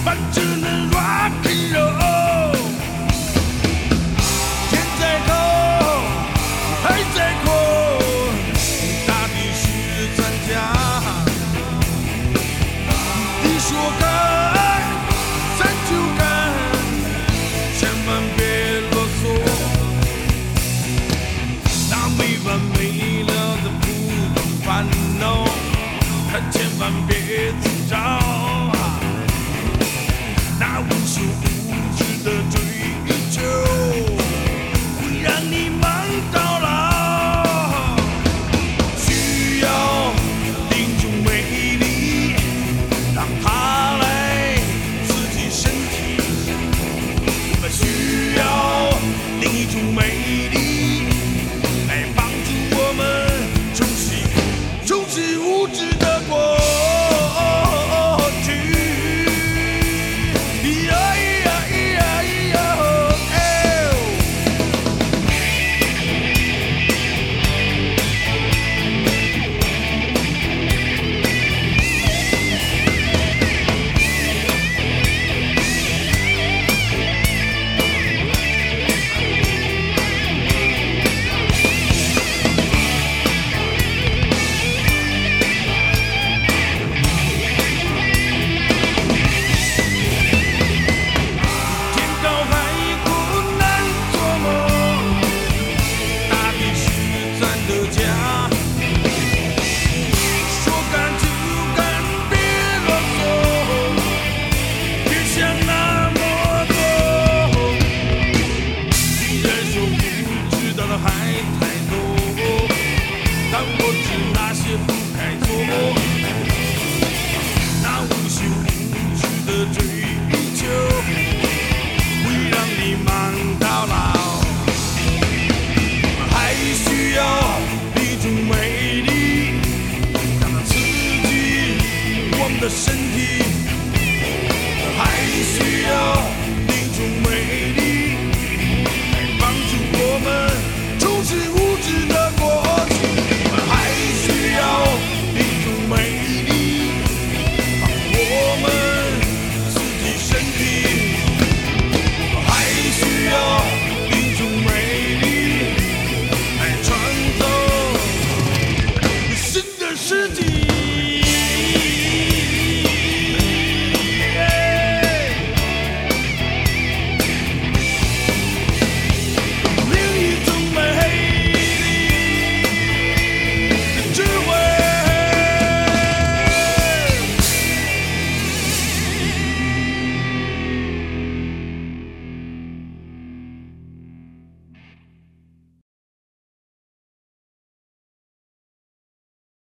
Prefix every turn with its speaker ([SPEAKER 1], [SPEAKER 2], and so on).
[SPEAKER 1] 反正能 rock and roll。天在高，海在阔，大地是专家。你说干，咱就干，千万别啰嗦。那没完没了的普通烦恼，可千万别自找。那无休无止的追求，会让你忙到老。需要另一种美丽，让它来刺激身体。我们需要另一种美丽，来帮助我们重拾无知的过去。的身